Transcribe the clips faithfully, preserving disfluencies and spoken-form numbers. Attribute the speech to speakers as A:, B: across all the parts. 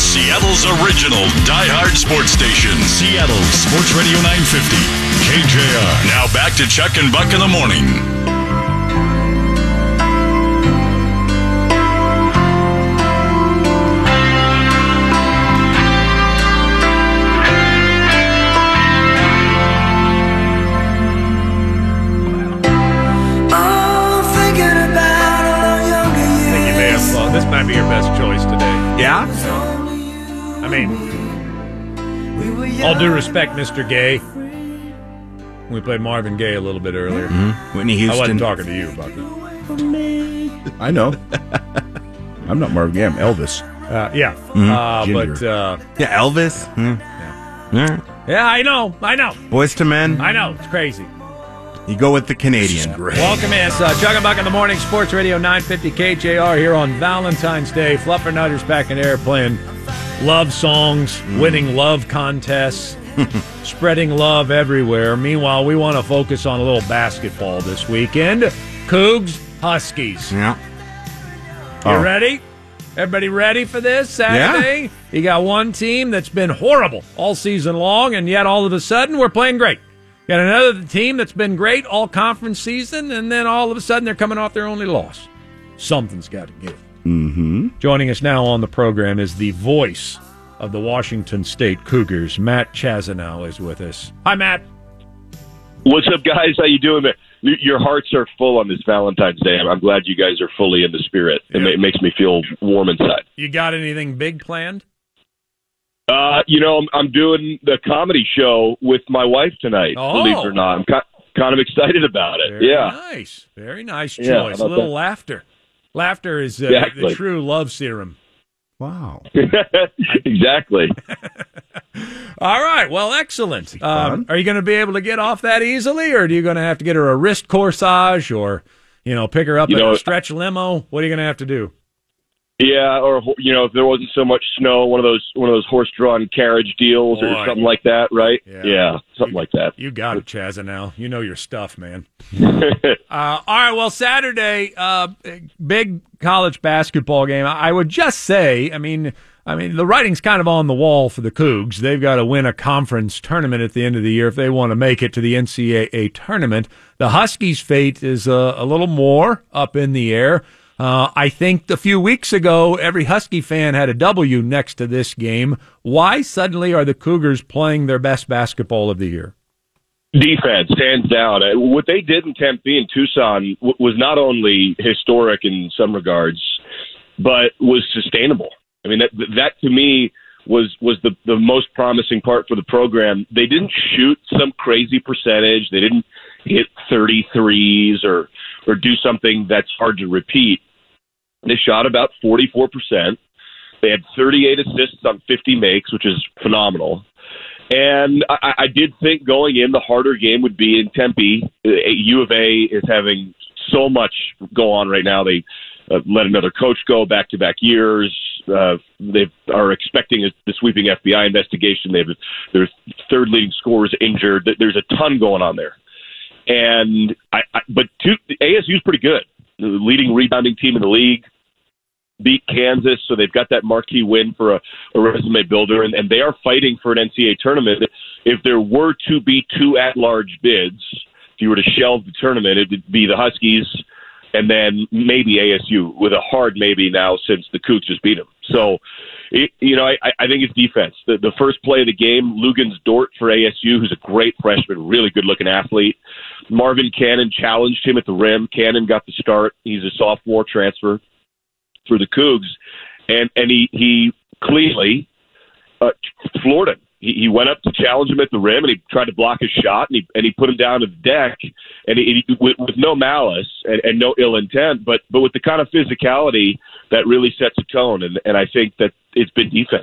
A: Seattle's original diehard sports station. Seattle Sports Radio nine fifty. K J R. Now back to Chuck and Buck in the morning.
B: This might be your best choice today.
C: Yeah?
B: I mean, all due respect, Mister Gay. We played Marvin Gaye a little bit earlier.
C: Mm-hmm. Whitney Houston.
B: I wasn't talking to you about it.
D: I know. I'm not Marvin Gaye. I'm Elvis.
B: Uh, yeah.
C: Mm-hmm.
B: Uh, but, uh...
C: Yeah, Elvis. Mm.
B: Yeah.
C: Yeah.
B: yeah, I know. I know.
C: Boys to Men.
B: I know. It's crazy.
C: You go with the Canadian.
B: Welcome in. It's uh, Chuck and Buck in the morning. Sports Radio nine fifty K J R here on Valentine's Day. Fluffernutters back in air playing love songs, mm. winning love contests, spreading love everywhere. Meanwhile, we want to focus on a little basketball this weekend. Cougs, Huskies.
C: Yeah.
B: You
C: oh.
B: ready? Everybody ready for this Saturday?
C: Yeah.
B: You got one team that's been horrible all season long, and yet all of a sudden we're playing great. Got another team that's been great all conference season, and then all of a sudden they're coming off their only loss. Something's got to give.
D: Mm-hmm.
B: Joining us now on the program is the voice of the Washington State Cougars. Matt Chazanow is with us. Hi, Matt.
E: What's up, guys? How you doing? Your hearts are full on this Valentine's Day. I'm glad you guys are fully in the spirit. Yeah. It makes me feel warm inside.
B: You got anything big planned?
E: Uh, you know, I'm, I'm doing the comedy show with my wife tonight,
B: oh.
E: believe it or not. I'm kind, kind of excited about it.
B: Very
E: yeah.
B: nice. Very nice choice.
E: Yeah,
B: a little
E: that?
B: laughter. Laughter is uh,
E: exactly.
B: the true love serum.
D: Wow.
E: Exactly.
B: All right. Well, excellent. Um, are you going to be able to get off that easily, or are you going to have to get her a wrist corsage or, you know, pick her up
E: you
B: in
E: know,
B: a stretch limo? What are you going to have to do?
E: Yeah, or you know, if there wasn't so much snow, one of those one of those horse-drawn carriage deals
B: Boy.
E: or something like that, right?
B: Yeah,
E: yeah something
B: you,
E: like that.
B: You got it, Chazanow. You know your stuff, man. uh, all right, well, Saturday, uh, big college basketball game. I would just say, I mean, I mean, the writing's kind of on the wall for the Cougs. They've got to win a conference tournament at the end of the year if they want to make it to the N C double A tournament. The Huskies' fate is uh, a little more up in the air. Uh, I think a few weeks ago, every Husky fan had a W next to this game. Why suddenly are the Cougars playing their best basketball of the year?
E: Defense, hands down. What they did in Tempe and Tucson was not only historic in some regards, but was sustainable. I mean, that that to me was was the, the most promising part for the program. They didn't shoot some crazy percentage. They didn't hit thirty-threes or or do something that's hard to repeat. They shot about forty-four percent. They had thirty-eight assists on fifty makes, which is phenomenal. And I, I did think going in, the harder game would be in Tempe. U of A is having so much go on right now. They uh, let another coach go back-to-back years. Uh, they are expecting a, the sweeping F B I investigation. They have their third leading scorers injured. There's a ton going on there. And I, I but two, A S U's pretty good. The leading rebounding team in the league, beat Kansas, so they've got that marquee win for a, a resume builder, and, and they are fighting for an N C double A tournament. If there were to be two at-large bids, if you were to shelve the tournament, it would be the Huskies and then maybe A S U, with a hard maybe now since the Cougs just beat them. So, it, you know, I, I think it's defense. The, the first play of the game, Lugans Dort for A S U, who's a great freshman, really good-looking athlete. Marvin Cannon challenged him at the rim. Cannon got the start. He's a sophomore transfer for the Cougs, and and he he cleanly uh, floored him. He, he went up to challenge him at the rim, and he tried to block his shot, and he and he put him down to the deck, and he, he with, with no malice and, and no ill intent, but but with the kind of physicality that really sets a tone, and and I think that it's been defense.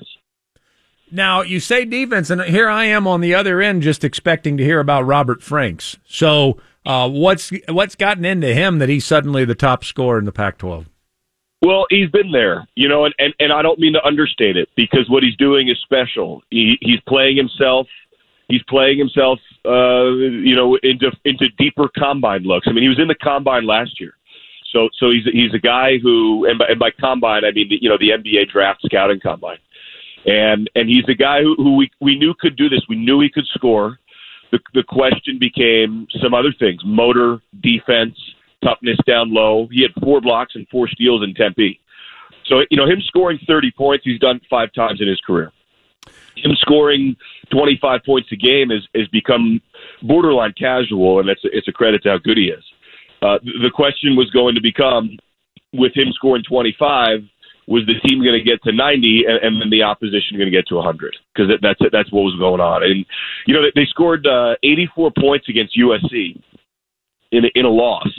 B: Now, you say defense, and here I am on the other end just expecting to hear about Robert Franks. So uh, what's what's gotten into him that he's suddenly the top scorer in the Pac twelve?
E: Well, he's been there, you know, and, and, and I don't mean to understate it, because what he's doing is special. He, he's playing himself. He's playing himself, uh, you know, into into deeper combine looks. I mean, he was in the combine last year. So so he's he's a guy who, and by, and by combine, I mean, the, you know, the N B A draft scouting combine. And and he's a guy who, who we, we knew could do this. We knew he could score. The, the question became some other things: motor, defense, toughness down low. He had four blocks and four steals in Tempe. So, you know, him scoring thirty points, he's done five times in his career. Him scoring twenty-five points a game has, has become borderline casual, and it's, it's a credit to how good he is. Uh, the question was going to become, with him scoring twenty-five, was the team going to get to ninety and, and then the opposition going to get to one hundred? Because that, that's that's what was going on. And, you know, they scored uh, eighty-four points against U S C in a, in a loss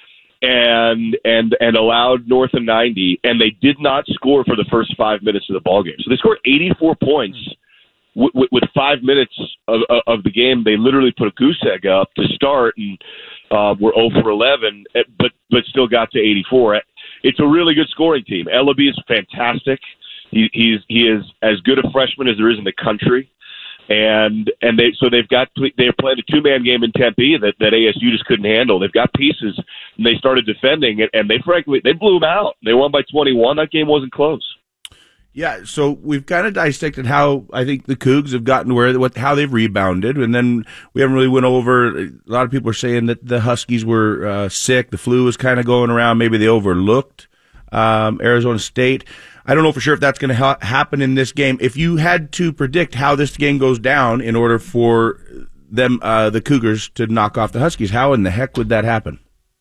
E: and and and allowed north of ninety, and they did not score for the first five minutes of the ballgame. So they scored eighty-four points w- w- with five minutes of, of the game. They literally put a goose egg up to start and uh, were zero for eleven, but, but still got to eighty-four. It's a really good scoring team. Ellaby is fantastic. He, he's he is as good a freshman as there is in the country, and and they so they've got they're playing a two man game in Tempe that, that A S U just couldn't handle. They've got pieces, and they started defending it, and they frankly they blew them out. They won by twenty-one. That game wasn't close.
D: Yeah, so we've kind of dissected how I think the Cougs have gotten where what how they've rebounded, and then we haven't really went over. A lot of people are saying that the Huskies were uh, sick, the flu was kind of going around. Maybe they overlooked um, Arizona State. I don't know for sure if that's going to ha- happen in this game. If you had to predict how this game goes down in order for them, uh, the Cougars, to knock off the Huskies, how in the heck would that happen?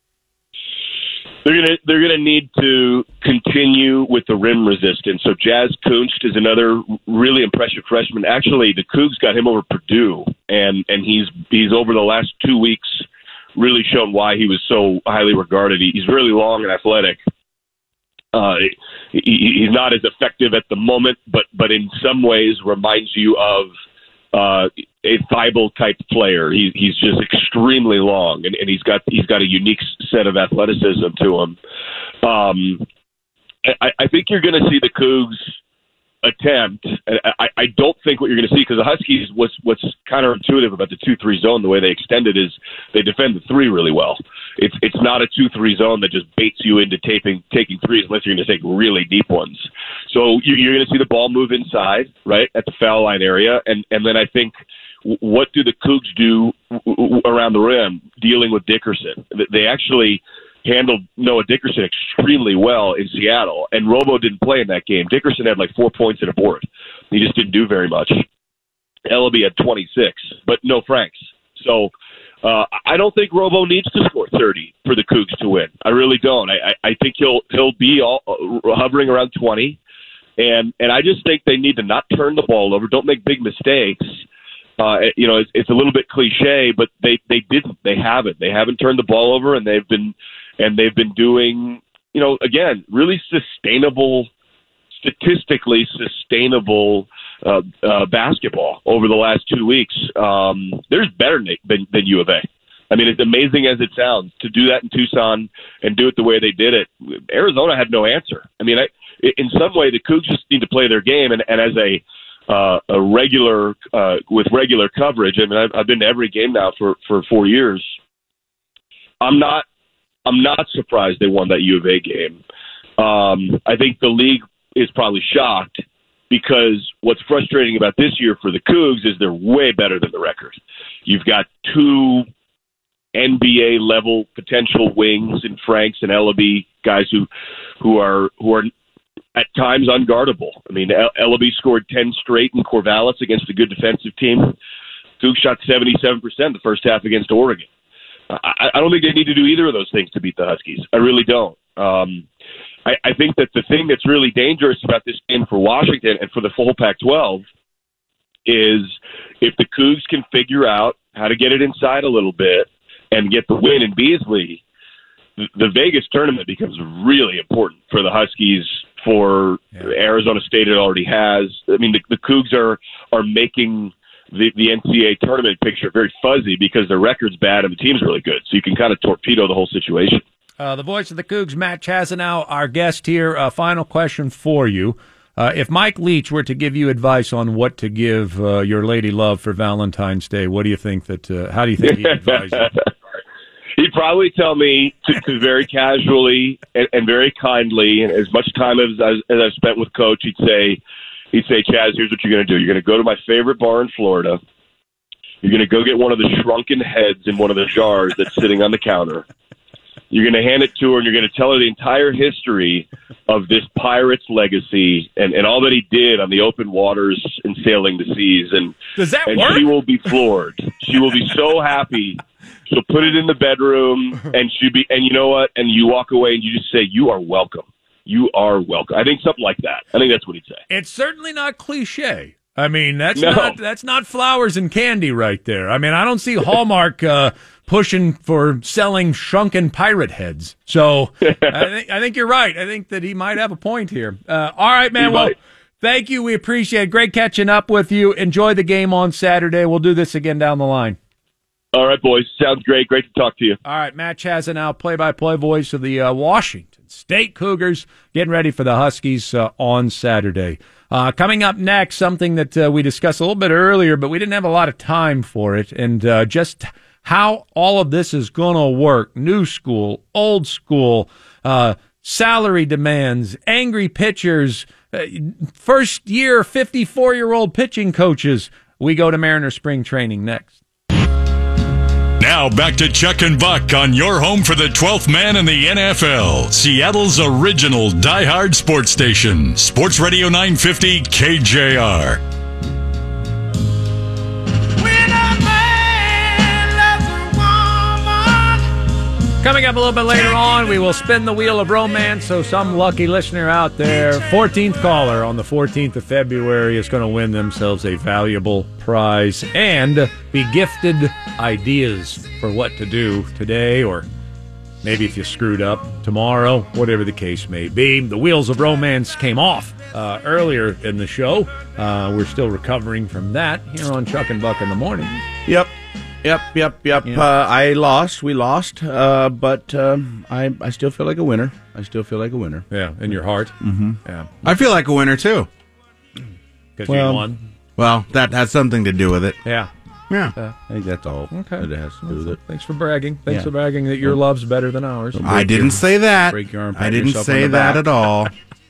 E: They're gonna they're gonna need to continue with the rim resistance. So Jazz Kunst is another really impressive freshman. Actually, the Cougs got him over Purdue, and and he's he's over the last two weeks really shown why he was so highly regarded. He, he's really long and athletic. Uh, he, he's not as effective at the moment, but but in some ways reminds you of uh, a Thibault type player. He, he's just extremely long, and, and he's got he's got a unique set of athleticism to him. Um, I, I think you're going to see the Cougs attempt. I, I don't think what you're going to see, because the Huskies, what's what's counterintuitive about the two three zone, the way they extend it, is they defend the three really well. It's it's not a two three zone that just baits you into taping, taking threes unless you're going to take really deep ones. So you, you're going to see the ball move inside, right, at the foul line area, and, and then I think, what do the Cougs do around the rim dealing with Dickerson? They actually handled Noah Dickerson extremely well in Seattle, and Robo didn't play in that game. Dickerson had like four points and a board. He just didn't do very much. Ellaby had twenty-six, but no Franks. So uh, I don't think Robo needs to score thirty for the Cougs to win. I really don't. I, I think he'll he'll be all, uh, hovering around twenty, and and I just think they need to not turn the ball over. Don't make big mistakes. Uh, you know, it's, it's a little bit cliche, but they, they didn't. They haven't. They haven't turned the ball over, and they've been and they've been doing, you know, again, really sustainable, statistically sustainable uh, uh, basketball over the last two weeks. Um, there's better than, than U of A. I mean, it's amazing as it sounds to do that in Tucson and do it the way they did it. Arizona had no answer. I mean, I, in some way, the Cougs just need to play their game, and, and as a Uh, a regular uh, with regular coverage. I mean, I've, I've been to every game now for, for four years. I'm not, I'm not surprised they won that U of A game. Um, I think the league is probably shocked, because what's frustrating about this year for the Cougs is they're way better than the record. You've got two N B A level potential wings in Franks and Ellaby, guys who, who are who are. at times unguardable. I mean, Ellaby scored ten straight in Corvallis against a good defensive team. Cougs shot seventy-seven percent the first half against Oregon. I, I don't think they need to do either of those things to beat the Huskies. I really don't. Um, I, I think that the thing that's really dangerous about this game for Washington and for the full Pac twelve is if the Cougs can figure out how to get it inside a little bit and get the win in Beasley, the, the Vegas tournament becomes really important for the Huskies. For yeah. Arizona State, it already has. I mean, the, the Cougs are are making the, the N C double A tournament picture very fuzzy because their record's bad and the team's really good. So you can kind of torpedo the whole situation.
B: Uh, the voice of the Cougs, Matt Chazanow, our guest here. Uh, final question for you. Uh, if Mike Leach were to give you advice on what to give uh, your lady love for Valentine's Day, what do you think that? Uh, how do you think he'd advise you?
E: He'd probably tell me to, to very casually and, and very kindly, and as much time as, as, as I've spent with Coach, he'd say, he'd say, Chaz, here's what you're going to do. You're going to go to my favorite bar in Florida. You're going to go get one of the shrunken heads in one of the jars that's sitting on the counter. You're going to hand it to her, and you're going to tell her the entire history of this pirate's legacy and, and all that he did on the open waters and sailing the seas. And,
B: Does that
E: and
B: work?
E: she will be floored. She will be so happy. She'll put it in the bedroom, and she be, and you know what? And you walk away, and you just say, "You are welcome. You are welcome." I think something like that. I think that's what he'd say.
B: It's certainly not cliche. I mean, that's
E: No.
B: not that's not flowers and candy right there. I mean, I don't see Hallmark uh, pushing for selling shrunken pirate heads. So I think I think you're right. I think that he might have a point here. Uh, all right, man.
E: He
B: Well,
E: might.
B: thank you. We appreciate it. Great catching up with you. Enjoy the game on Saturday. We'll do this again down the line.
E: All right, boys. Sounds great. Great to talk to you.
B: All right, Matt Chazanow, play-by-play voice of the uh, Washington State Cougars, getting ready for the Huskies uh, on Saturday. Uh, coming up next, something that uh, we discussed a little bit earlier, but we didn't have a lot of time for it, and uh, just how all of this is going to work. New school, old school, uh, salary demands, angry pitchers, uh, first-year fifty-four-year-old pitching coaches. We go to Mariner spring training next.
A: Now back to Chuck and Buck on your home for the twelfth man in the N F L. Seattle's original diehard sports station. Sports Radio nine fifty K J R.
B: Coming up a little bit later on, we will spin the wheel of romance, so some lucky listener out there, fourteenth caller on the fourteenth of February, is going to win themselves a valuable prize and be gifted ideas for what to do today, or maybe if you screwed up tomorrow, whatever the case may be. The wheels of romance came off uh, earlier in the show. Uh, we're still recovering from that here on Chuck and Buck in the morning.
D: Yep. Yep, yep, yep.
B: Yeah.
D: Uh, I lost. We lost. Uh, but um, I, I still feel like a winner. I still feel like a winner.
B: Yeah, in your heart.
D: Mm-hmm.
B: Yeah,
C: I feel like a winner, too.
B: because
D: Well,
B: you won.
C: Well, that has something to do with it.
B: Yeah.
C: Yeah.
D: I think that's all
B: Okay.
D: that it has to do with it.
B: Thanks for bragging. Thanks
D: Yeah.
B: for bragging that your love's better than ours.
C: I didn't say that.
D: break your arm,
C: I
D: pat
C: didn't
D: yourself on
C: say
D: the
C: that
D: back.
C: at all.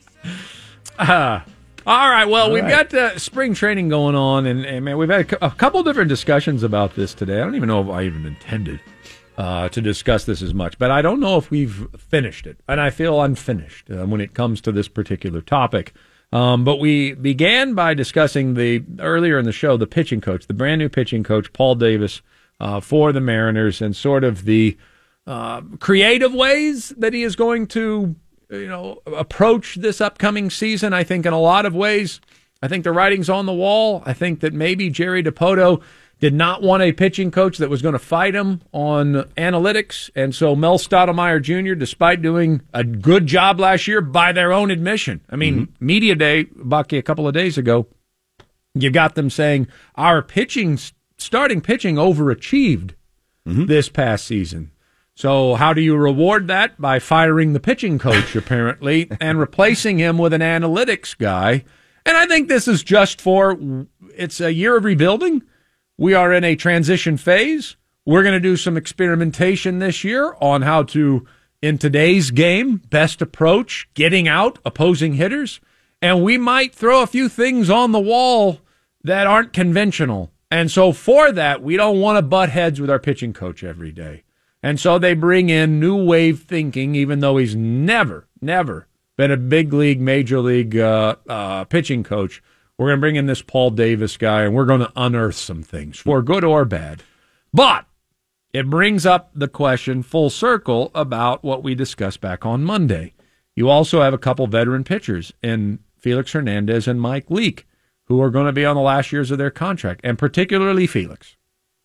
B: Uh, all right. Well,
D: All
B: we've
D: right.
B: got uh, spring training going on, and, and man, we've had a, cou- a couple different discussions about this today. I don't even know if I even intended uh, to discuss this as much, but I don't know if we've finished it, and I feel unfinished uh, when it comes to this particular topic. Um, but we began by discussing the earlier in the show the pitching coach, the brand new pitching coach, Paul Davis, uh, for the Mariners, and sort of the uh, creative ways that he is going to, you know, approach this upcoming season. I think in a lot of ways, I think the writing's on the wall. I think that maybe Jerry DiPoto did not want a pitching coach that was going to fight him on analytics. And so Mel Stottlemyre Junior, despite doing a good job last year by their own admission, I mean, mm-hmm. Media Day, Bucky, a couple of days ago, you got them saying our pitching, starting pitching overachieved mm-hmm. this past season. So how do you reward that? By firing the pitching coach, apparently, and replacing him with an analytics guy. And I think this is just for, it's a year of rebuilding. We are in a transition phase. We're going to do some experimentation this year on how to, in today's game, best approach getting out opposing hitters. And we might throw a few things on the wall that aren't conventional. And so for that, we don't want to butt heads with our pitching coach every day. And so they bring in new wave thinking, even though he's never, never been a big league, major league uh, uh, pitching coach. We're going to bring in this Paul Davis guy, and we're going to unearth some things, for good or bad. But it brings up the question full circle about what we discussed back on Monday. You also have a couple veteran pitchers in Felix Hernandez and Mike Leake, who are going to be on the last years of their contract, and particularly Felix.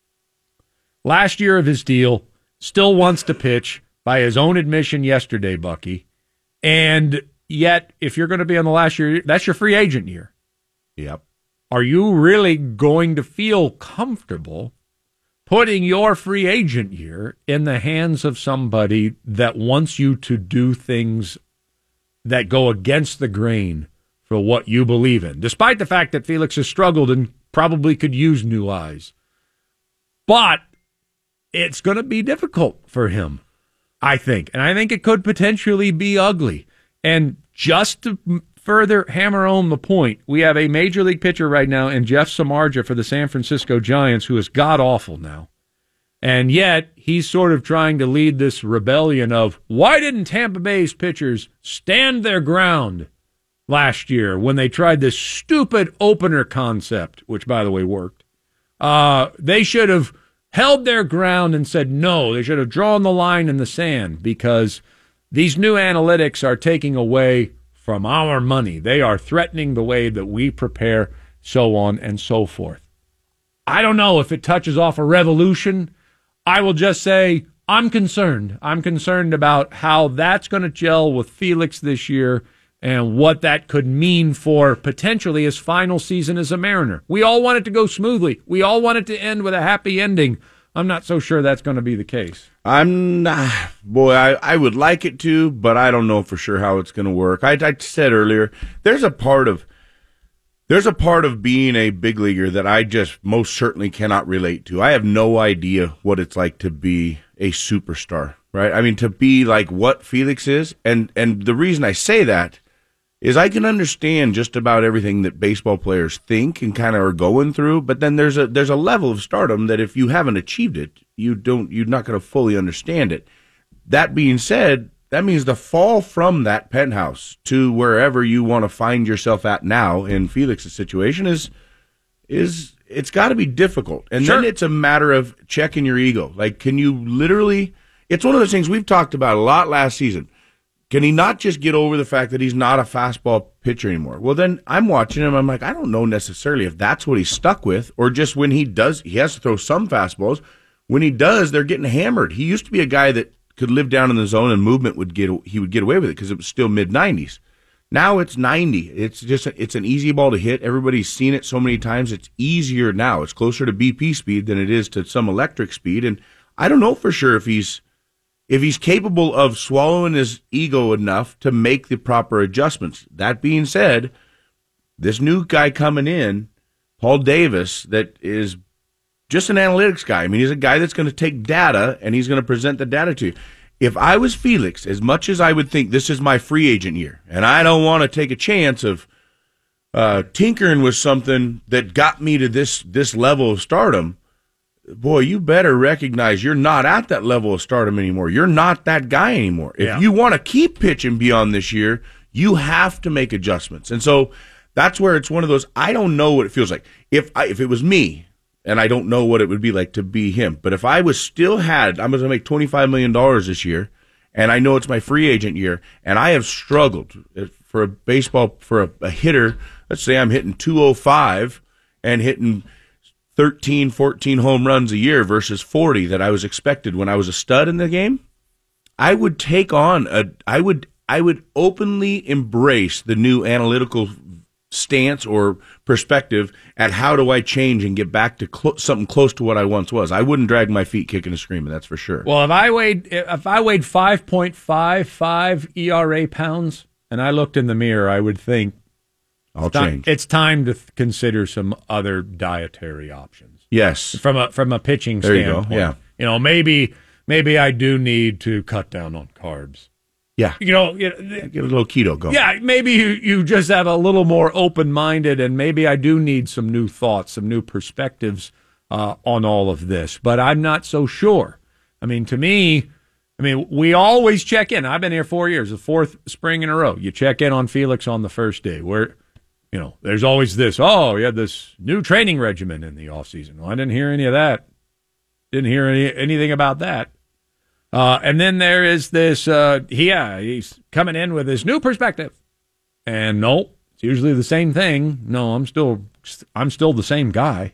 B: Last year of his deal, still wants to pitch by his own admission yesterday, Bucky. And yet, if you're going to be on the last year, that's your free agent year.
D: Yep.
B: Are you really going to feel comfortable putting your free agent year in the hands of somebody that wants you to do things that go against the grain for what you believe in, despite the fact that Felix has struggled and probably could use new eyes? But it's going to be difficult for him, I think. And I think it could potentially be ugly. And just to further hammer home the point, we have a major league pitcher right now in Jeff Samardzija for the San Francisco Giants who is god-awful now. And yet, he's sort of trying to lead this rebellion of, why didn't Tampa Bay's pitchers stand their ground last year when they tried this stupid opener concept, which, by the way, worked? Uh, they should have held their ground and said no. They should have drawn the line in the sand because these new analytics are taking away from our money. They are threatening the way that we prepare, so on and so forth. I don't know if it touches off a revolution. I will just say I'm concerned. I'm concerned about how that's going to gel with Felix this year and what that could mean for potentially his final season as a Mariner. We all want it to go smoothly. We all want it to end with a happy ending. I'm not so sure that's going to be the case.
D: I'm not, boy, I, I would like it to, but I don't know for sure how it's going to work. I, I said earlier, there's a part of There's a part of being a big leaguer that I just most certainly cannot relate to. I have no idea what it's like to be a superstar, right? I mean, to be like what Felix is. And, and the reason I say that is I can understand just about everything that baseball players think and kind of are going through. But then there's a, there's a level of stardom that if you haven't achieved it, you don't, you're not going to fully understand it. That being said, that means the fall from that penthouse to wherever you want to find yourself at now in Felix's situation is, is it's got to be difficult. And
B: Sure.
D: then it's a matter of checking your ego. Like, can you literally, it's one of those things we've talked about a lot last season. Can he not just get over the fact that he's not a fastball pitcher anymore? Well, then I'm watching him. I'm like, I don't know necessarily if that's what he's stuck with or just when he does, he has to throw some fastballs. When he does, they're getting hammered. He used to be a guy that could live down in the zone and movement would get, he would get away with it because it was still mid nineties. Now it's ninety. It's just, a, it's an easy ball to hit. Everybody's seen it so many times. It's easier now. It's closer to B P speed than it is to some electric speed. And I don't know for sure if he's, if he's capable of swallowing his ego enough to make the proper adjustments. That being said, this new guy coming in, Paul Davis, that is just an analytics guy. I mean, he's a guy that's going to take data, and he's going to present the data to you. If I was Felix, as much as I would think this is my free agent year, and I don't want to take a chance of uh, tinkering with something that got me to this this level of stardom, boy, you better recognize you're not at that level of stardom anymore. You're not that guy anymore. If
B: Yeah.
D: you want to keep pitching beyond this year, you have to make adjustments. And so that's where it's one of those, I don't know what it feels like. If I, if it was me, and I don't know what it would be like to be him. But if I was still had, I'm going to make twenty-five million dollars this year, and I know it's my free agent year, and I have struggled for a baseball, for a, a hitter, let's say I'm hitting two oh five and hitting thirteen, fourteen home runs a year versus forty that I was expected when I was a stud in the game, I would take on a, I would, I would openly embrace the new analytical stance or perspective at how do I change and get back to clo- something close to what I once was. I wouldn't drag my feet kicking and screaming, that's for sure.
B: Well, if I weighed if I weighed five point five five E R A pounds and I looked in the mirror, I would think
D: I'll
B: it's ti-
D: change.
B: it's time to th- consider some other dietary options.
D: Yes.
B: From a from a pitching
D: There you go,
B: standpoint.
D: yeah.
B: You know, maybe maybe I do need to cut down on carbs.
D: Yeah.
B: You know, you know,
D: Get a little keto going.
B: yeah, maybe you, you just have a little more open-minded, and maybe I do need some new thoughts, some new perspectives uh, on all of this, but I'm not so sure. I mean, to me, I mean, we always check in. I've been here four years, the fourth spring in a row. You check in on Felix on the first day, where, you know, there's always this, oh, you had this new training regimen in the offseason. Well, I didn't hear any of that. Didn't hear any, anything about that. Uh, and then there is this, uh, yeah, he's coming in with his new perspective. And no, it's usually the same thing. No, I'm still, I'm still the same guy.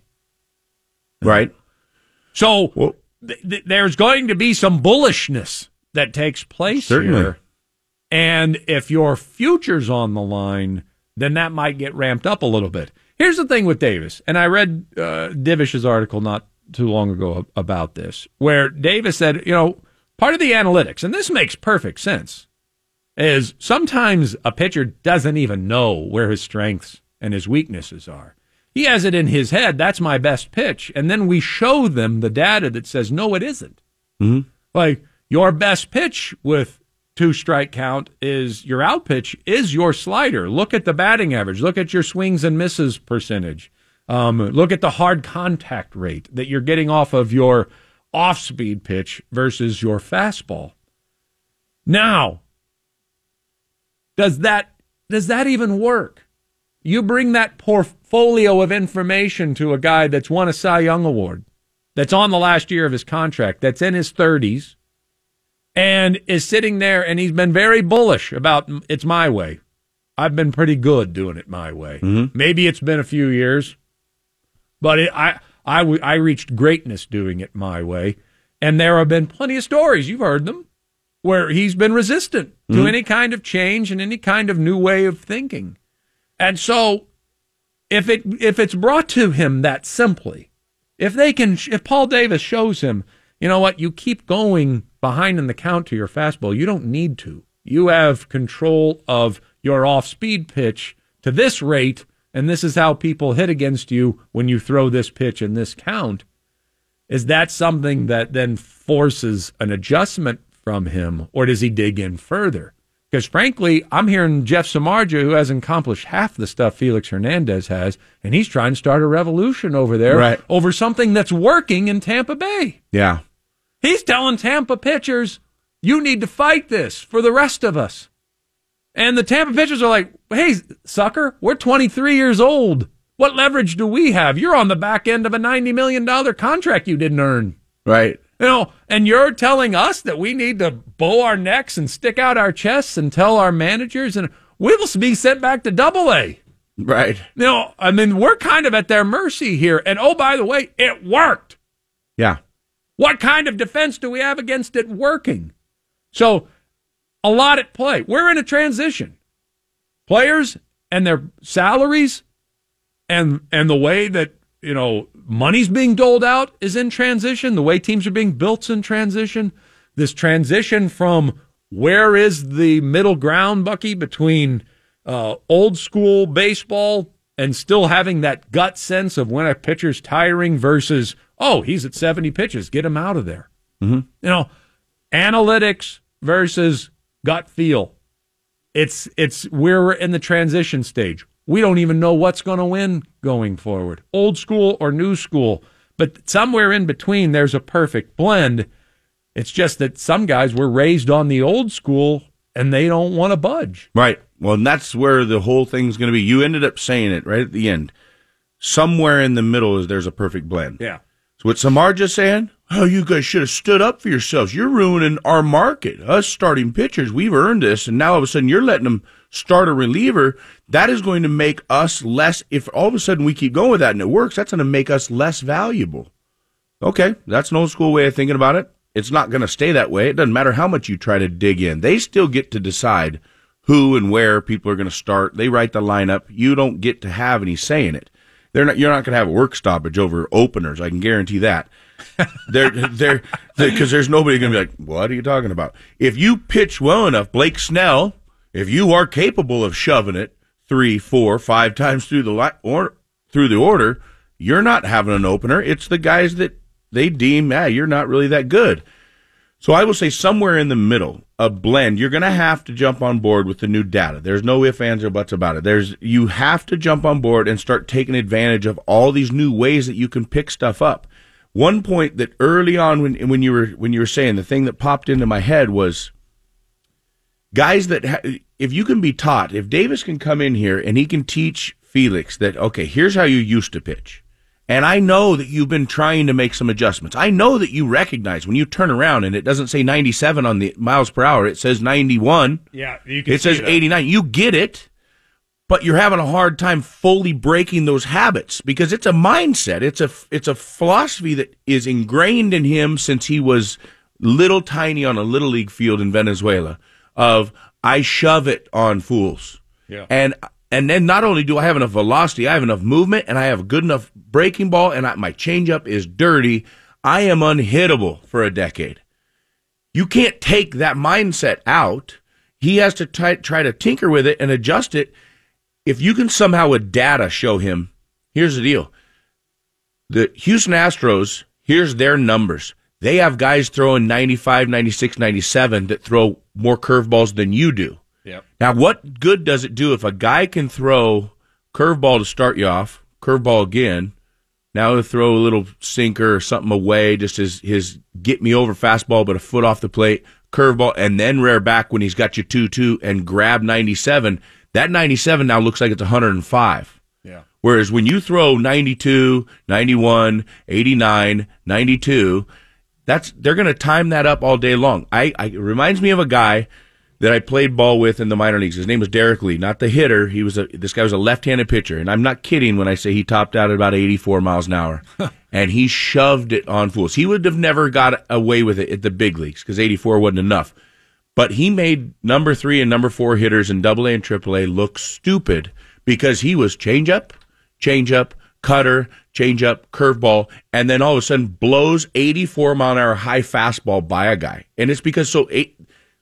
D: Right.
B: So
D: Well,
B: th- th- there's going to be some bullishness that takes place
D: Certainly.
B: here. And if your future's on the line, then that might get ramped up a little bit. Here's the thing with Davis, and I read uh, Divish's article not too long ago about this, where Davis said, you know, part of the analytics, and this makes perfect sense, is sometimes a pitcher doesn't even know where his strengths and his weaknesses are. He has it in his head, that's my best pitch, and then we show them the data that says, no, it isn't.
D: Mm-hmm.
B: Like, your best pitch with two-strike count is your out pitch is your slider. Look at the batting average. Look at your swings and misses percentage. Um, look at the hard contact rate that you're getting off of your off-speed pitch versus your fastball. Now, does that does that even work? You bring that portfolio of information to a guy that's won a Cy Young Award, that's on the last year of his contract, that's in his thirties, and is sitting there, and he's been very bullish about it's my way. I've been pretty good doing it my way. Mm-hmm. Maybe it's been a few years, but it, I, I, I reached greatness doing it my way. And there have been plenty of stories, you've heard them, where he's been resistant mm-hmm. to any kind of change and any kind of new way of thinking. And so if it if it's brought to him that simply, if they can, if Paul Davis shows him, you know what, you keep going behind in the count to your fastball, you don't need to. You have control of your off-speed pitch to this rate, and this is how people hit against you when you throw this pitch in this count. Is that something that then forces an adjustment from him, or does he dig in further? Because frankly, I'm hearing Jeff Samardzija, who hasn't accomplished half the stuff Felix Hernandez has, and he's trying to start a revolution over there
D: right.
B: over something that's working in Tampa Bay.
D: Yeah.
B: He's telling Tampa pitchers, you need to fight this for the rest of us. And the Tampa pitchers are like, hey, sucker, we're twenty-three years old. What leverage do we have? You're on the back end of a ninety million dollars contract you didn't earn.
D: Right.
B: You know, and you're telling us that we need to bow our necks and stick out our chests and tell our managers, and we'll be sent back to double A.
D: Right.
B: You know, I mean, we're kind of at their mercy here. And oh, by the way, it worked.
D: Yeah.
B: What kind of defense do we have against it working? So, a lot at play. We're in a transition. Players and their salaries and and the way that, you know, money's being doled out is in transition. The way teams are being built's in transition. This transition from where is the middle ground, Bucky, between uh, old school baseball and still having that gut sense of when a pitcher's tiring versus, oh, he's at seventy pitches, get him out of there.
D: Mm-hmm.
B: You know, analytics versus gut feel. It's it's we're in the transition stage. We don't even know what's going to win going forward, old school or new school. But somewhere in between, there's a perfect blend. It's just that some guys were raised on the old school, and they don't want to budge.
D: Right. Well, and that's where the whole thing's going to be. You ended up saying it right at the end. Somewhere in the middle is there's a perfect blend.
B: Yeah.
D: So what Samardzija's saying, oh, you guys should have stood up for yourselves. You're ruining our market. Us starting pitchers, we've earned this, and now all of a sudden you're letting them start a reliever. That is going to make us less, if all of a sudden we keep going with that and it works, that's going to make us less valuable. Okay, that's an old school way of thinking about it. It's not going to stay that way. It doesn't matter how much you try to dig in. They still get to decide who and where people are going to start. They write the lineup. You don't get to have any say in it. They're not. You're not going to have a work stoppage over openers. I can guarantee that. they're they're because there's nobody going to be like, what are you talking about? If you pitch well enough, Blake Snell, if you are capable of shoving it three, four, five times through the li- or through the order, you're not having an opener. It's the guys that they deem, ah, you're not really that good. So I will say somewhere in the middle, a blend. You're going to have to jump on board with the new data. There's no ifs, ands, or buts about it. There's you have to jump on board and start taking advantage of all these new ways that you can pick stuff up. One point that early on when when you were when you were saying, the thing that popped into my head was guys that ha- if you can be taught, if Davis can come in here and he can teach Felix that, okay, here's how you used to pitch. And I know that you've been trying to make some adjustments. I know that you recognize when you turn around and it doesn't say ninety-seven on the miles per hour, it says ninety-one.
B: Yeah, you can
D: it says
B: that.
D: eighty-nine. You get it, but you're having a hard time fully breaking those habits because it's a mindset. It's a it's a philosophy that is ingrained in him since he was little tiny on a little league field in Venezuela of I shove it on fools.
B: Yeah.
D: And And then not only do I have enough velocity, I have enough movement, and I have a good enough breaking ball, and I, my changeup is dirty. I am unhittable for a decade. You can't take that mindset out. He has to try, try to tinker with it and adjust it. If you can somehow with data show him, here's the deal. The Houston Astros, here's their numbers. they have guys throwing ninety-five, ninety-six, ninety-seven that throw more curveballs than you do.
B: Yep.
D: Now, what good does it do if a guy can throw curveball to start you off, curveball again, now he'll throw a little sinker or something away, just his, his get me over fastball but a foot off the plate, curveball, and then rear back when he's got you two two and grab ninety-seven. That ninety-seven now looks like it's one hundred five.
B: Yeah.
D: Whereas when you throw ninety-two, ninety-one, eighty-nine, ninety-two, that's they're going to time that up all day long. I, I it reminds me of a guy that I played ball with in the minor leagues. His name was Derek Lee, not the hitter. He was a this guy was a left-handed pitcher, and I'm not kidding when I say he topped out at about eighty-four miles an hour, and he shoved it on fools. He would have never got away with it at the big leagues because eighty-four wasn't enough. But he made number three and number four hitters in Double A and Triple A look stupid because he was changeup, changeup, cutter, changeup, curveball, and then all of a sudden blows eighty-four mile an hour high fastball by a guy, and it's because so eight.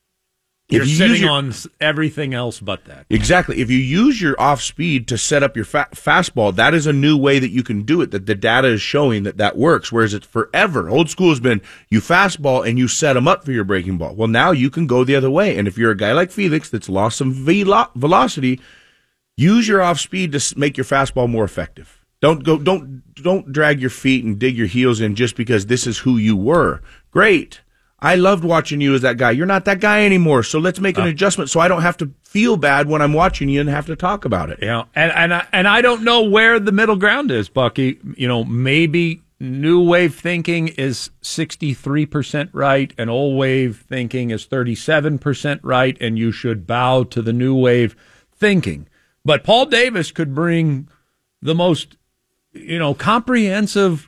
B: You're
D: If you
B: sitting
D: use your,
B: on everything else but that.
D: Exactly. If you use your off speed to set up your fa- fastball, that is a new way that you can do it, that the data is showing that that works, whereas it's forever. Old school has been you fastball and you set them up for your breaking ball. Well, now you can go the other way. And if you're a guy like Felix that's lost some velo- velocity, use your off speed to make your fastball more effective. Don't go, don't, don't drag your feet and dig your heels in just because this is who you were. Great. I loved watching you as that guy. You're not that guy anymore, so let's make an uh, adjustment so I don't have to feel bad when I'm watching you and have to talk about it.
B: Yeah, and and I, and I don't know where the middle ground is, Bucky. You know, maybe new wave thinking is sixty-three percent right, and old wave thinking is thirty-seven percent right, and you should bow to the new wave thinking. But Paul Davis could bring the most, you know, comprehensive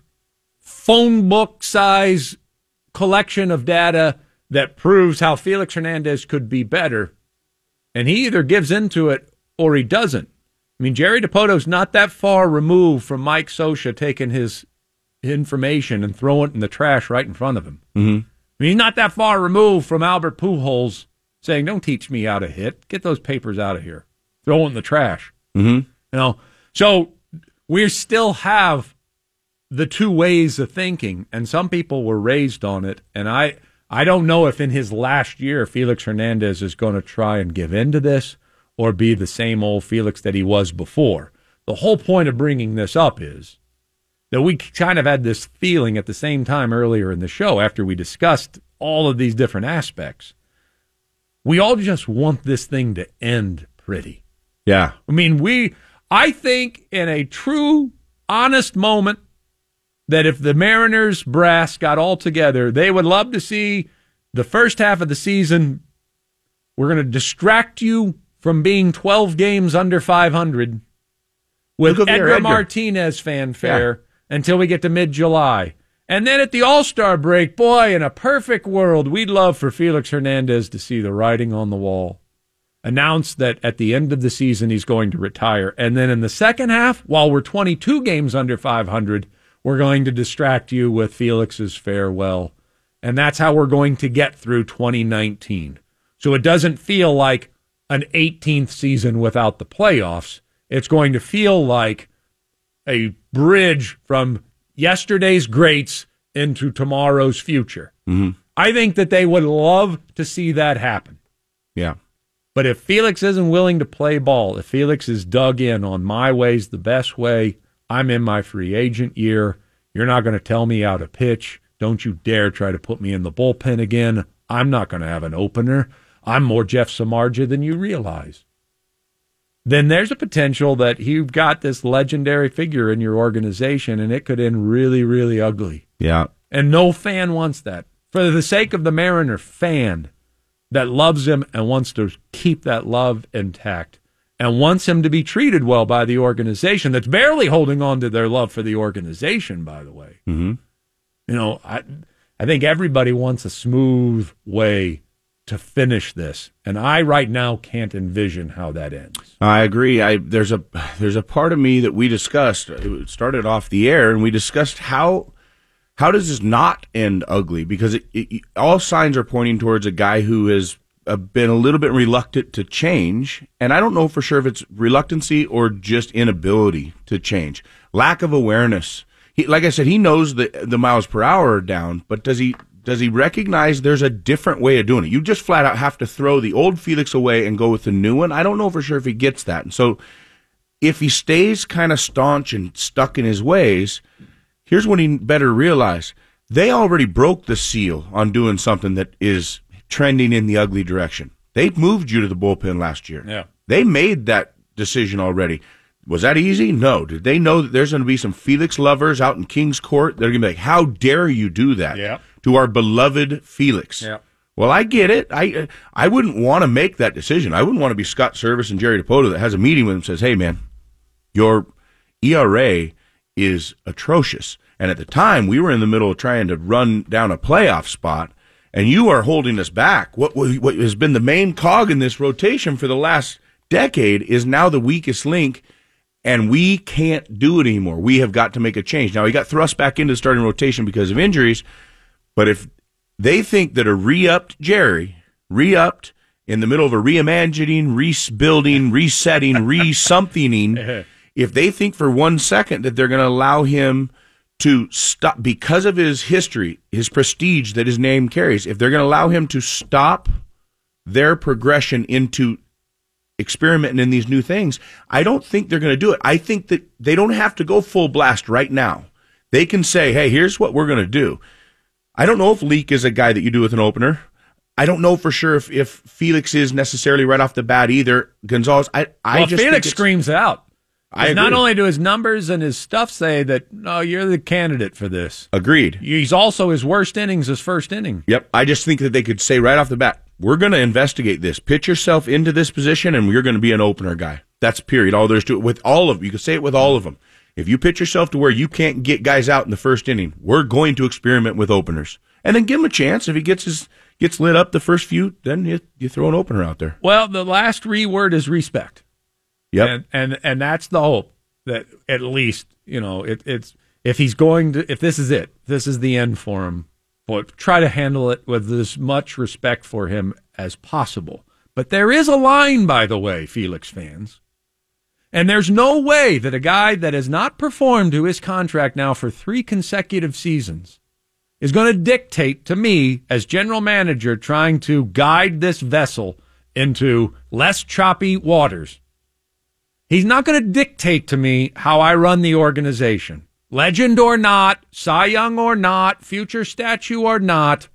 B: phone book size collection of data that proves how Felix Hernandez could be better, and he either gives into it or he doesn't. I mean, Jerry DiPoto's not that far removed from Mike Scioscia taking his information and throwing it in the trash right in front of him.
D: Mm-hmm.
B: I mean, he's not that far removed from Albert Pujols saying, "Don't teach me how to hit. Get those papers out of here. Throw it in the trash."
D: Mm-hmm.
B: You know, so we still have the two ways of thinking, and some people were raised on it, and I I don't know if in his last year Felix Hernandez is going to try and give in to this or be the same old Felix that he was before. The whole point of bringing this up is that we kind of had this feeling at the same time earlier in the show after we discussed all of these different aspects. We all just want this thing to end pretty.
D: Yeah.
B: I mean, we, I think in a true, honest moment, that if the Mariners brass got all together, they would love to see the first half of the season. We're going to distract you from being twelve games under five hundred with Edgar,
D: there, Edgar
B: Martinez fanfare yeah. until we get to mid-July. And then at the All-Star break, boy, in a perfect world, we'd love for Felix Hernandez to see the writing on the wall. Announce that at the end of the season he's going to retire. And then in the second half, while we're twenty-two games under five hundred, we're going to distract you with Felix's farewell. And that's how we're going to get through twenty nineteen. So it doesn't feel like an eighteenth season without the playoffs. It's going to feel like a bridge from yesterday's greats into tomorrow's future.
D: Mm-hmm.
B: I think that they would love to see that happen.
D: Yeah.
B: But if Felix isn't willing to play ball, if Felix is dug in on my way's the best way, I'm in my free agent year. You're not going to tell me how to pitch. Don't you dare try to put me in the bullpen again. I'm not going to have an opener. I'm more Jeff Samardzija than you realize. Then there's a potential that you've got this legendary figure in your organization, and it could end really, really ugly.
D: Yeah.
B: And no fan wants that. For the sake of the Mariner fan that loves him and wants to keep that love intact, and wants him to be treated well by the organization that's barely holding on to their love for the organization, by the way.
D: Mm-hmm.
B: You know, I I think everybody wants a smooth way to finish this, and I right now can't envision how that ends.
D: I agree. I there's a there's a part of me that we discussed. It started off the air, and we discussed how how does this not end ugly? Because it, it, all signs are pointing towards a guy who has Uh, been a little bit reluctant to change, and I don't know for sure if it's reluctancy or just inability to change, lack of awareness. he, like I said, he knows the the miles per hour are down, but does he does he recognize there's a different way of doing it? You just flat out have to throw the old Felix away and go with the new one. I don't know for sure if he gets that. And so if he stays kind of staunch and stuck in his ways, here's what he better realize. They already broke the seal on doing something that is trending in the ugly direction. They moved you to the bullpen last year.
B: Yeah.
D: They made that decision already. Was that easy? No. Did they know that there's going to be some Felix lovers out in King's Court? They're going to be like, how dare you do that
B: yeah.
D: to our beloved Felix?
B: Yeah.
D: Well, I get it. I I wouldn't want to make that decision. I wouldn't want to be Scott Service and Jerry DiPoto that has a meeting with him and says, hey, man, your E R A is atrocious. And at the time, we were in the middle of trying to run down a playoff spot, and you are holding us back. What, what has been the main cog in this rotation for the last decade is now the weakest link, and we can't do it anymore. We have got to make a change. Now, he got thrust back into the starting rotation because of injuries, but if they think that a re-upped Jerry, re-upped in the middle of a reimagining, rebuilding, resetting, re-somethinging, if they think for one second that they're going to allow him to stop, because of his history, his prestige that his name carries, if they're going to allow him to stop their progression into experimenting in these new things, I don't think they're going to do it. I think that they don't have to go full blast right now. They can say, hey, here's what we're going to do. I don't know if Leak is a guy that you do with an opener. I don't know for sure if, if Felix is necessarily right off the bat either. Gonzalez, I, I
B: well,
D: just
B: Felix screams out.
D: I agree.
B: Not only do his numbers and his stuff say that, no, you're the candidate for this.
D: Agreed.
B: He's also his worst innings, his first inning.
D: Yep. I just think that they could say right off the bat, we're going to investigate this. Pitch yourself into this position, and you're going to be an opener guy. That's period. All there's to it. With all of them. You can say it with all of them. If you pitch yourself to where you can't get guys out in the first inning, we're going to experiment with openers. And then give him a chance. If he gets his gets lit up the first few, then you, you throw an opener out there.
B: Well, the last re word is respect.
D: Yep.
B: And, and and that's the hope that at least, you know, it, it's if he's going to, if this is it, this is the end for him, but try to handle it with as much respect for him as possible. But there is a line, by the way, Felix fans. And there's no way that a guy that has not performed to his contract now for three consecutive seasons is going to dictate to me as general manager trying to guide this vessel into less choppy waters. He's not going to dictate to me how I run the organization. Legend or not, Cy Young or not, future statue or not.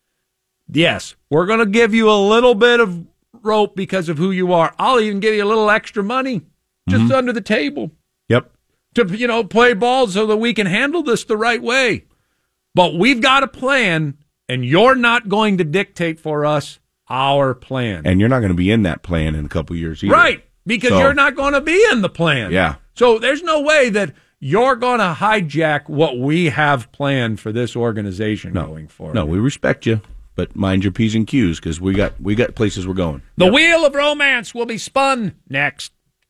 B: Yes, we're going to give you a little bit of rope because of who you are. I'll even give you a little extra money just mm-hmm. under the table.
D: Yep.
B: To, you know, play ball so that we can handle this the right way. But we've got a plan, and you're not going to dictate for us our plan.
D: And you're not going to be in that plan in a couple of years either.
B: Right, because so, you're not going to be in the plan.
D: Yeah.
B: So there's no way that you're going to hijack what we have planned for this organization
D: no,
B: going forward.
D: No, we respect you, but mind your P's and Q's because we got, we got places we're going.
B: The
D: yep.
B: Wheel of Romance will be spun next.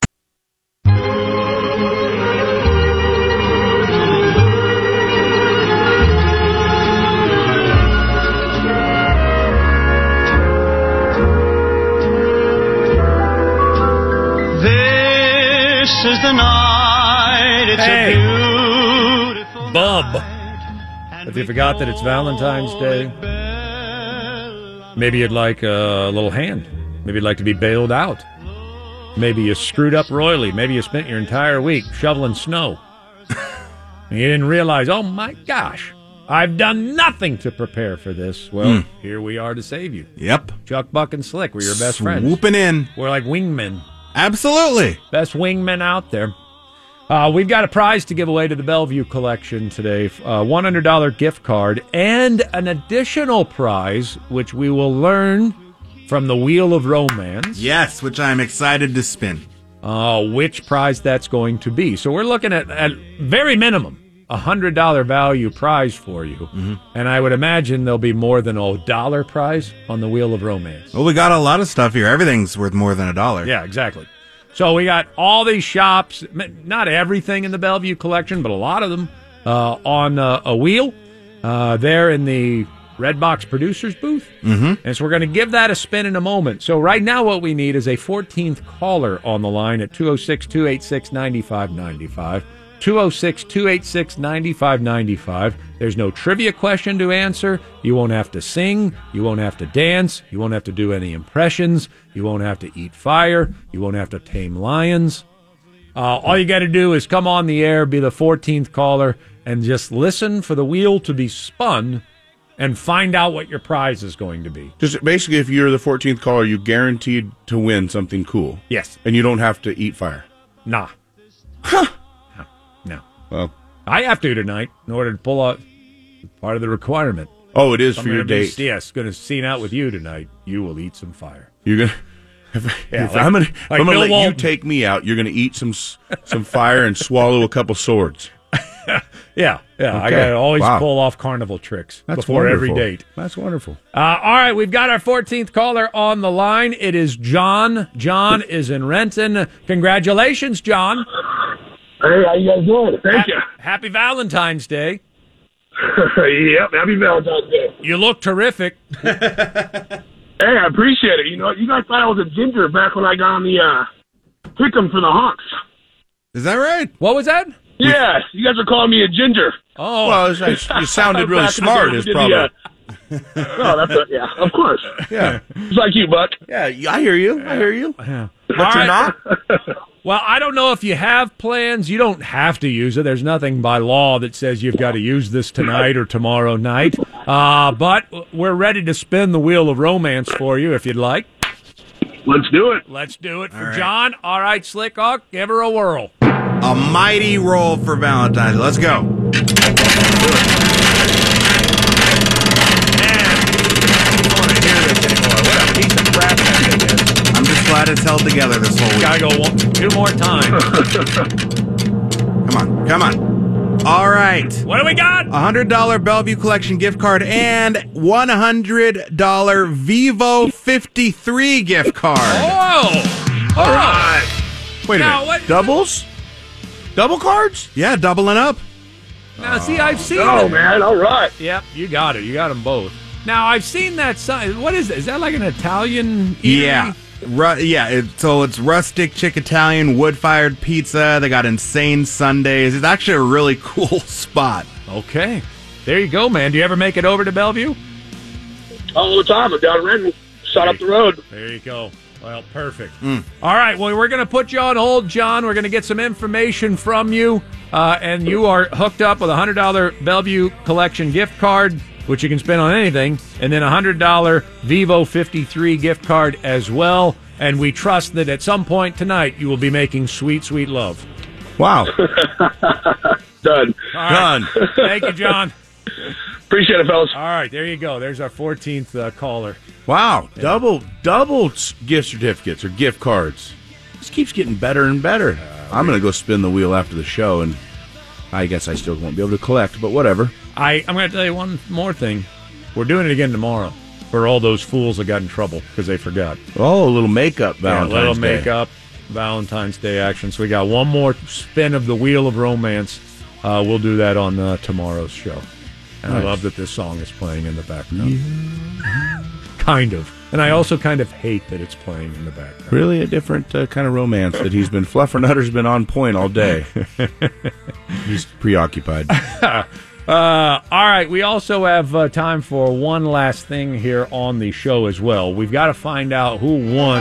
F: This is the night, it's
B: hey,
F: a beautiful
B: Bub.
F: Night,
B: if you forgot that it's Valentine's Day, maybe you'd like a little hand. Maybe you'd like to be bailed out. Maybe you screwed up royally. Maybe you spent your entire week shoveling snow. And you didn't realize, oh my gosh, I've done nothing to prepare for this. Well, mm. here we are to save you.
C: Yep.
B: Chuck, Buck, and Slick, we're your best friends.
C: Swooping in.
B: We're like wingmen.
C: Absolutely.
B: Best wingmen out there. Uh, we've got a prize to give away to the Bellevue Collection today, a one hundred dollars gift card, and an additional prize, which we will learn from the Wheel of Romance.
C: Yes, which I'm excited to spin.
B: Uh, which prize that's going to be. So we're looking at, at very minimum, a one hundred dollars value prize for you. Mm-hmm. And I would imagine there'll be more than a dollar prize on the Wheel of Romance.
C: Well, we got a lot of stuff here. Everything's worth more than a dollar.
B: Yeah, exactly. So we got all these shops, not everything in the Bellevue Collection, but a lot of them uh, on uh, a wheel uh, there in the Redbox Producers booth.
C: Mm-hmm.
B: And so we're going to give that a spin in a moment. So right now what we need is a fourteenth caller on the line at two oh six, two eight six, nine five nine five. two oh six, two eight six, nine five nine five. There's no trivia question to answer. You won't have to sing. You won't have to dance. You won't have to do any impressions. You won't have to eat fire. You won't have to tame lions. Uh, all you got to do is come on the air, be the fourteenth caller, and just listen for the wheel to be spun and find out what your prize is going to be.
D: Just basically, if you're the fourteenth caller, you're guaranteed to win something cool.
B: Yes.
D: And you don't have to eat fire.
B: Nah. Huh. No. No.
D: Well,
B: I have to tonight in order to pull out part of the requirement.
D: oh, it is
B: I'm
D: for your
B: gonna be-
D: date.
B: yes, going to scene out with you tonight. You will eat some fire.
D: You're gonna. If,
B: Yeah,
D: if
B: like-
D: I'm gonna, if
B: like
D: I'm gonna
B: Bill
D: let
B: Walton.
D: you take me out, you're gonna eat some s- some fire and swallow a couple swords.
B: Yeah, yeah. I
D: Okay.
B: got to always
D: Wow.
B: pull off carnival tricks
D: That's
B: before
D: wonderful.
B: every date.
D: That's wonderful.
B: Uh, all right, we've got our fourteenth caller on the line. It is John. John is in Renton. Congratulations, John.
G: Hey, how you guys doing? Thank
B: Ha-
G: you.
B: Happy Valentine's Day.
G: Yep, happy Valentine's Day.
B: You look terrific.
G: Hey, I appreciate it. You know, you guys thought I was a ginger back when I got on the uh, pick'em for the Hawks.
C: Is that right?
B: What was that?
G: Yeah, you guys are calling me a ginger.
B: Oh,
D: Well, it's nice. You sounded really
G: Back in the
D: smart.
G: day,
D: Is
G: we did
D: probably.
G: the, uh, oh, that's a, yeah, of course.
D: Yeah.
G: It's like you, Buck.
D: Yeah. I hear you. I hear you.
B: yeah.
D: But
B: All
D: you're
B: right.
D: not.
B: Well, I don't know if you have plans. You don't have to use it. There's nothing by law that says you've got to use this tonight or tomorrow night. Uh, but we're ready to spin the wheel of romance for you if you'd like.
G: Let's do it.
B: Let's do it for
C: All right.
B: John. All right, Slickhawk, give her a whirl.
C: A mighty roll for Valentine's. Let's go.
B: Man, I don't want to hear this anymore. What a piece of crap that thing is.
C: I'm just glad it's held together this whole week.
B: Gotta go one, two more times.
C: Come on, come on. All right.
B: What do we got?
C: A one hundred dollars Bellevue Collection gift card and one hundred dollars Vivo fifty-three gift card.
B: Oh! All right.
D: Wait a
B: Now,
D: minute.
B: what-
D: Doubles? Double cards?
C: Yeah, doubling up.
B: Now, see, I've seen
G: Oh,
B: it.
G: man, all right.
B: Yep, you got it. You got them both. Now, I've seen that sign. What is that? Is that like an Italian eatery?
C: Yeah. Ru- yeah, it, so it's rustic chick Italian wood-fired pizza. They got insane sundaes. It's actually a really cool spot.
B: Okay. There you go, man. Do you ever make it over to Bellevue?
G: All the time. I'm down in Renton. Shot up the road.
B: There you go. Well, perfect. All right. Well, we're going to put you on hold, John. We're going to get some information from you. Uh, and you are hooked up with a one hundred dollars Bellevue Collection gift card, which you can spend on anything, and then a one hundred dollars Vivo fifty-three gift card as well. And we trust that at some point tonight you will be making sweet, sweet love.
D: Wow.
G: Done.
B: All right.
D: Done.
B: Thank you, John.
G: Appreciate it, fellas.
B: All right. There you go. There's our fourteenth uh, caller.
D: Wow. Double double s- gift certificates or gift cards. This keeps getting better and better. I'm going to go spin the wheel after the show, and I guess I still won't be able to collect, but whatever.
B: I, I'm going to tell you one more thing. We're doing it again tomorrow for all those fools that got in trouble because they forgot.
D: Oh, a little makeup Valentine's
B: yeah, a little
D: Day.
B: makeup, Valentine's Day action. So we got one more spin of the Wheel of Romance. Uh, we'll do that on uh, tomorrow's show. And
D: Nice.
B: I love that this song is playing in the background. Kind of. And I also kind of hate that it's playing in the background.
D: Really a different uh, kind of romance that he's been. Fluffernutters been on point all day. He's preoccupied.
B: Uh, all right, we also have uh, time for one last thing here on the show as well. We've got to find out who won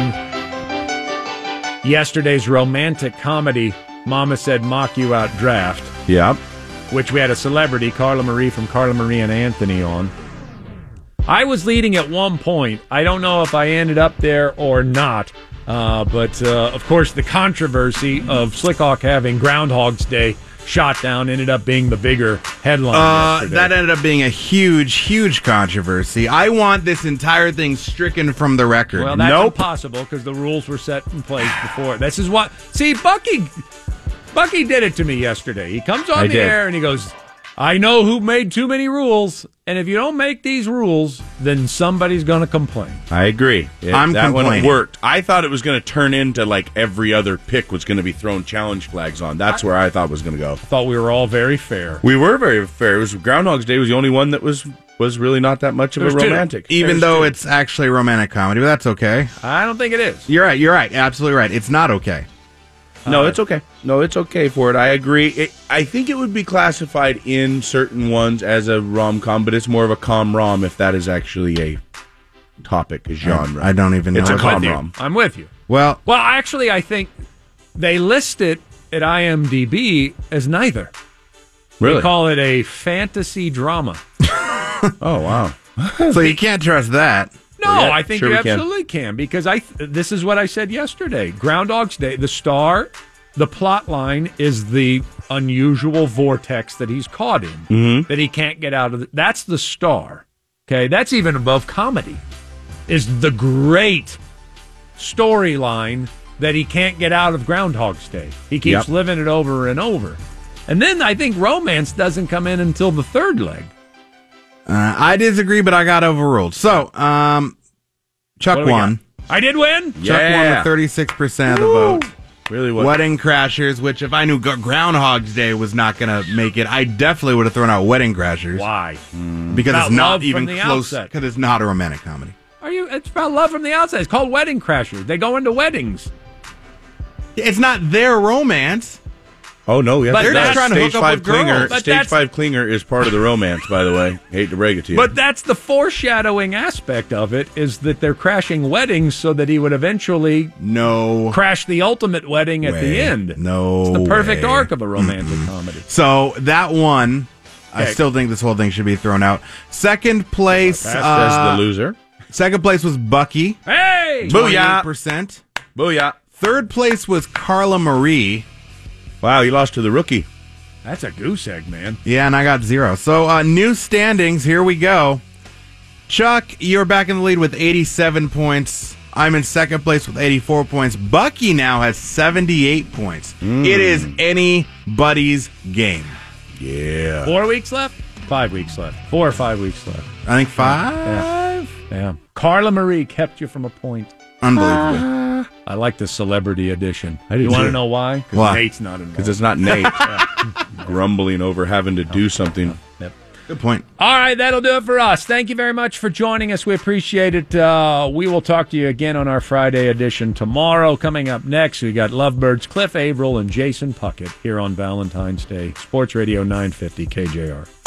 B: yesterday's romantic comedy Mama Said Mock You Out draft,
D: Yeah.
B: which we had a celebrity, Carla Marie from Carla Marie and Anthony, on. I was leading at one point. I don't know if I ended up there or not. Uh, but, uh, of course, the controversy of Slickhawk having Groundhog's Day shot down ended up being the bigger headline
C: Uh,
B: yesterday.
C: that ended up being a huge, huge controversy. I want this entire thing stricken from the record.
B: Well, that's
C: nope.
B: impossible because the rules were set in place before. This is what. See, Bucky, Bucky did it to me yesterday. He comes on
D: I
B: the
D: did.
B: air and he goes, "I know who made too many rules, and if you don't make these rules, then somebody's going to complain."
D: I agree. It,
C: I'm
D: that one
C: complaining.
D: worked. I thought it was going to turn into like every other pick was going to be thrown challenge flags on. That's where I thought it was going to go.
B: Thought we were all very fair.
D: We were very fair. It was Groundhog's Day was the only one that was was really not that much of
B: There's
D: a
B: two.
D: romantic.
C: Even
B: There's
C: though
B: two.
C: it's actually a romantic comedy, but that's okay.
B: I don't think it is.
C: You're right. You're right. Absolutely right. It's not okay.
D: No,
B: Uh,
D: it's okay. No, it's okay for it. I agree. It, I think it would be classified in certain ones as a rom-com, but it's more of a com-rom if that is actually a topic, a genre.
C: I don't even know.
D: It's a
C: what-
B: I'm with you.
D: com-rom.
B: I'm with you.
C: Well,
B: Well, actually, I think they list it at I M D B as neither.
D: Really?
B: They call it a fantasy drama.
D: Oh, wow.
C: so you can't trust that.
B: No,
D: Yeah,
B: I think
D: sure
B: you
D: we can.
B: absolutely can. because I. Th- this is what I said yesterday. Groundhog's Day, the star, the plot line is the unusual vortex that he's caught in,
D: Mm-hmm.
B: that he can't get out of. The, that's the star. Okay, that's even above comedy. Is the great storyline that he can't get out of Groundhog's Day. He keeps
D: Yep.
B: living it over and over. And then I think romance doesn't come in until the third leg.
C: Uh, I disagree, but I got overruled. So, um, Chuck
B: What do we
C: won.
B: got? I did win.
C: Chuck won
D: Yeah.
C: with thirty-six percent of the vote.
D: Really? What?
C: Wedding Crashers, which if I knew Gr- Groundhog's Day was not going to make it, I definitely would have thrown out Wedding Crashers.
B: Why?
C: Because
B: About
C: it's not
B: love
C: even
B: from the
C: close.
B: outset.
C: Because it's not a romantic comedy.
B: Are you? It's about love from the outside. It's called Wedding Crashers. They go into weddings.
C: It's not their romance.
D: Oh, no. Yeah.
B: But they're just
C: trying to
D: Stage
C: hook up
D: five
C: with girls.
D: clinger.
B: But
D: Stage
B: that's-
D: five clinger is part of the romance, by the way. Hate to break it to you.
B: But that's the foreshadowing aspect of it, is that they're crashing weddings so that he would eventually
C: No.
B: crash the ultimate wedding at the
C: way.
B: end.
C: No.
B: It's the perfect
C: way.
B: arc of a romantic comedy.
C: So that one, I
B: Okay.
C: still think this whole thing should be thrown out. Second place,
D: That's
C: uh,
D: the loser.
C: second place was Bucky,
B: Hey!
D: Booyah.
C: twenty-eight percent.
D: Booyah.
C: Third place was Carla Marie.
D: Wow, you lost to the rookie.
B: That's a goose egg, man.
C: Yeah, and I got zero. So uh, new standings. Here we go. Chuck, you're back in the lead with eighty-seven points. I'm in second place with eighty-four points. Bucky now has seventy-eight points. It is anybody's game.
D: Yeah.
B: Four weeks left? Five weeks left. Four or five weeks left.
C: I think five.
B: Yeah. Yeah. Carla Marie kept you from a point.
C: Unbelievable.
B: I like the celebrity edition.
D: I do
B: You want to
D: too.
B: know why? Because
C: Why?
B: Nate's not involved.
D: Because it's not Nate grumbling over having to do something.
B: Yep.
C: Good point.
B: All right, that'll do it for us. Thank you very much for joining us. We appreciate it. Uh, we will talk to you again on our Friday edition tomorrow. Coming up next, we got Lovebirds, Cliff Averill, and Jason Puckett here on Valentine's Day. Sports Radio nine fifty K J R.